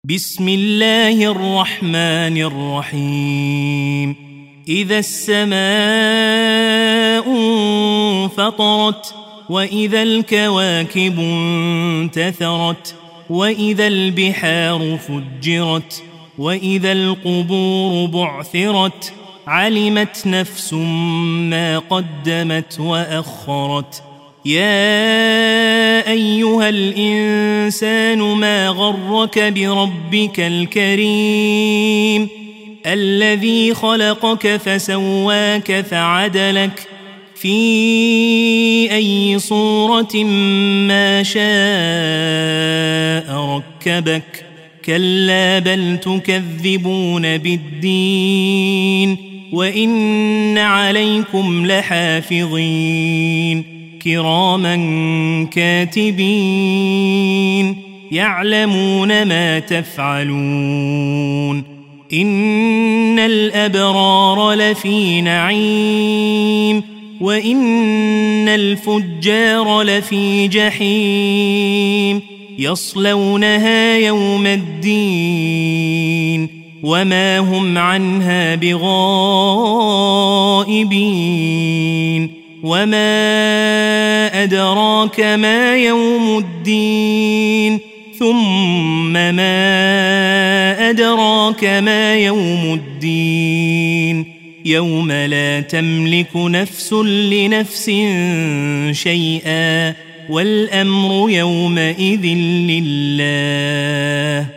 بسم الله الرحمن الرحيم إذا السماء انفطرت وإذا الكواكب انتثرت وإذا البحار فجرت وإذا القبور بعثرت علمت نفس ما قدمت وأخرت يا أيها الإنسان ما غرك بربك الكريم الذي خلقك فسواك فعدلك في أي صورة ما شاء ركبك كلا بل تكذبون بالدين وإن عليكم لحافظين كراما كاتبين يعلمون ما تفعلون إن الأبرار لفي نعيم وإن الفجار لفي جحيم يصلونها يوم الدين وما هم عنها بغائبين وما أدراك ما يوم الدين ثم ما أدراك ما يوم الدين يوم لا تملك نفس لنفس شيئا والأمر يومئذ لله